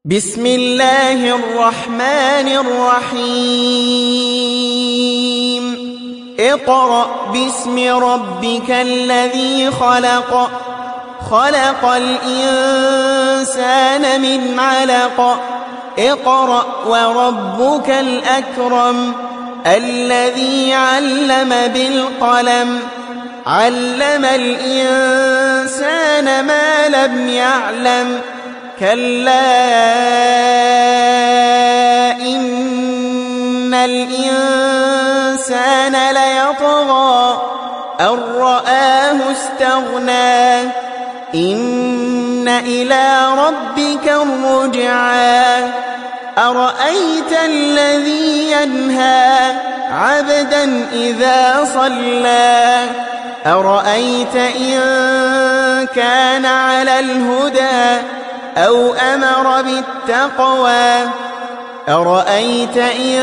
بسم الله الرحمن الرحيم اقرأ باسم ربك الذي خلق خلق الإنسان من علق اقرأ وربك الأكرم الذي علم بالقلم علم الإنسان ما لم يعلم كلا إن الإنسان ليطغى أن رآه استغنى إن إلى ربك الرجعى أرأيت الذي ينهى عبدا إذا صلى أرأيت إن كان على الهدى أو أمر بالتقوى أرأيت إن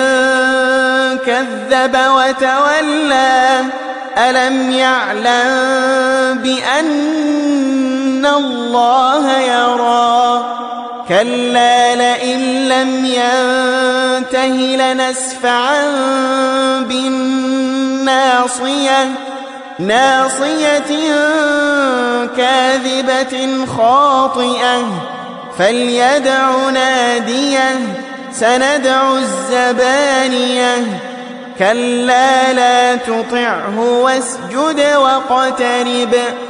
كذب وتولى ألم يعلم بأن الله يرى كلا لئن لم ينته لنسفعا بالناصية ناصية كاذبة خاطئة فليدع ناديه سندع الزبانية كلا لا تطعه واسجد واقترب